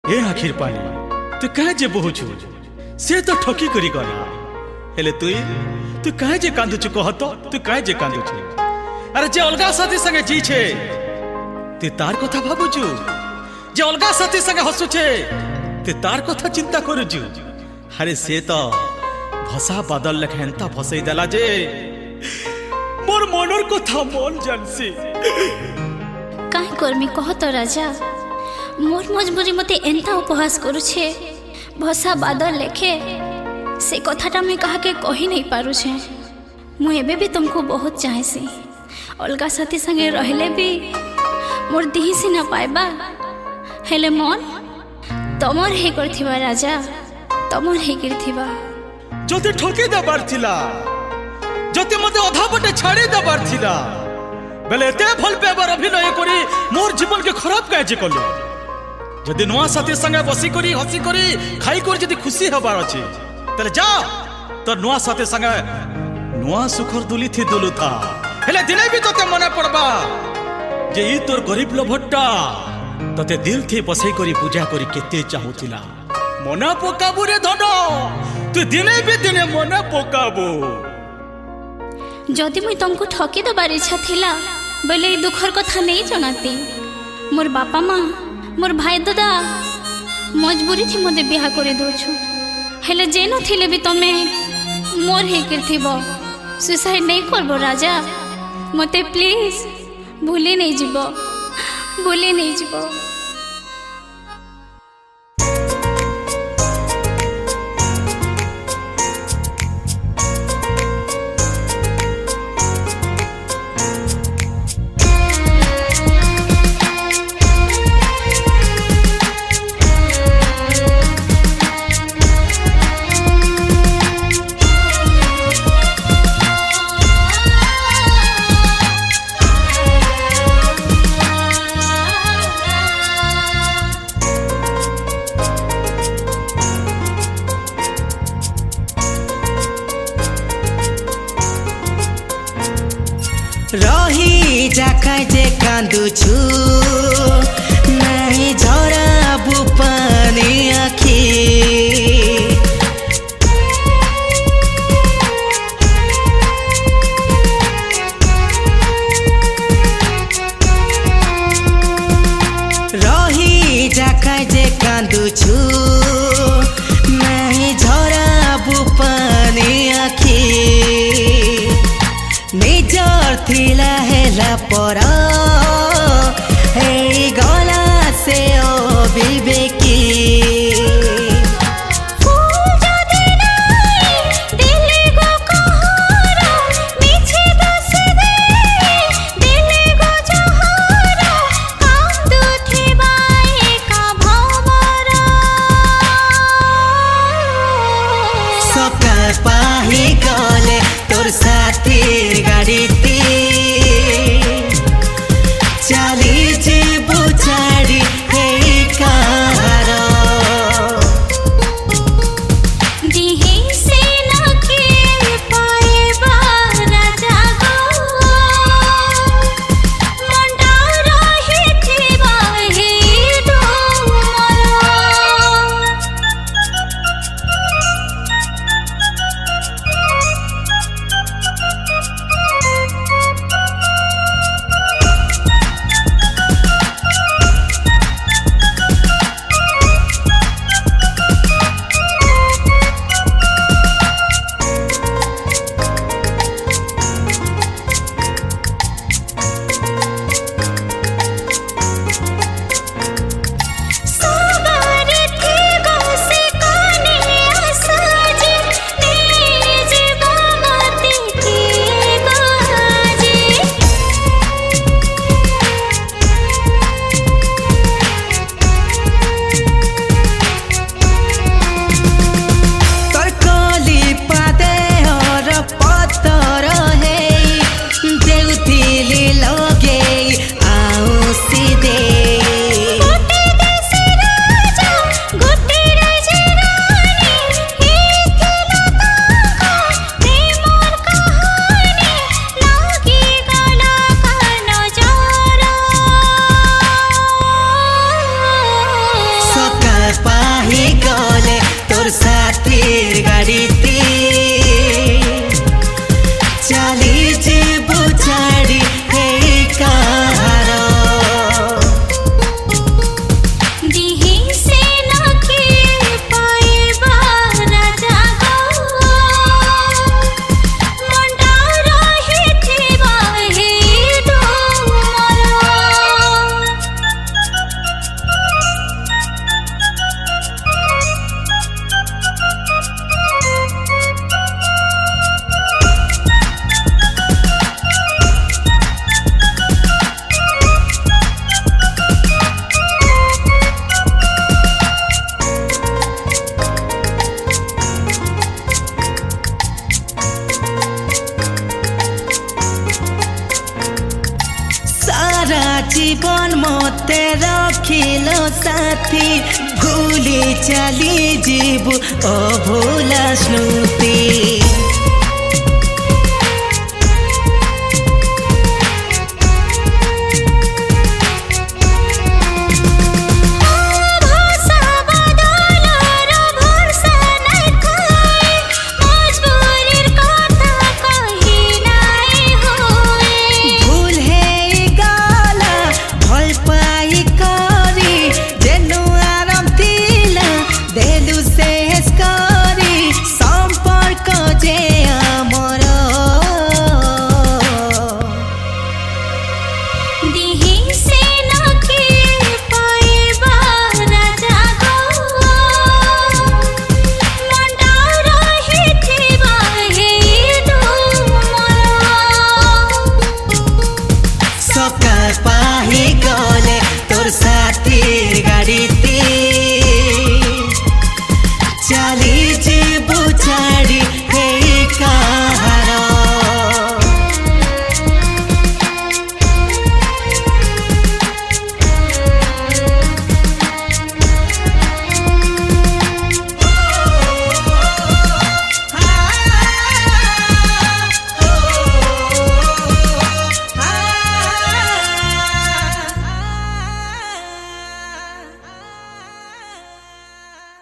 ए आखिर पानी तू कहे जे बहुचु से तो ठकी करी गला हेले तू कहे जे कांदुचु कह तो तू कहे जे कांदुचु अरे जे अलगा साथी संगे जी छे तू तार कथा भाबुचु जे अलगा साथी संगे हसुछे तू तार कथा चिंता करूचु अरे से तो भसा बादल लेखेंता फसई देला जे मोर मनर कथा मन जानसी काहे कर्मी कह तो राजा मोर मजबूरी मते एंता उपहास करूछे भसा बादल लेखे से कथाटा मैं कहा के कही नहीं पारू छे मु एबे भी तुमको बहुत चाहेसी अलगा साथी संगे रहले भी मोर दिही से न पाएबा हेले मन तमर हे करथिबा राजा तमर हे करथिबा जोते ठोके दबार थिला जोते मते अधा पटे छाड़ी दबार थिला बेले एते भल पेबर अभिनय करी मोर जीवन के खराब काहे जे कलो जदि नुआ साथी संगे बसी करी हसी करी खाई कर जदि खुशी हबार अछि तले जा तो नुआ साथी संगे नुआ सुखर दुली थी दुलु था हेले दिने भी तोते मने पड़बा जे ई तोर गरीब लोभट्टा तोते दिल थी बसई करी पूजा करी केते चाहुतिला मना पोकाबू रे धनो तू दिने भी दिने मना पोकाबू जदि मुई तुमको ठकी दबार इच्छा थिला बोले दुखर कथा नहीं जनाती मोर बापा माँ मोर भाई दादा मजबूरी थी मते बिहा करे दोछु हेले जेनो थिले भी तमे मोर हे करथिबो सुसाइड नहीं करबो राजा मते प्लीज भूली नहीं जीवो भूली नहीं जीवो रही जाखाय जे कांदुछु नहीं झरा बुपानी आखी रही जाखाय जे कांदुछु नहीं झरा बुपानी आखी निजर थिला हेला पर हे गला से ओ विवेकी सका पाही गले तोर साथी गाड़ी चाली जे बुझाड़ी हे कार रास्तिर गाड़ीती चली जीबू छाड़ी हे कहार जीवन मते रखिलो साथी भूली चली जीबू अभूला स्मृति।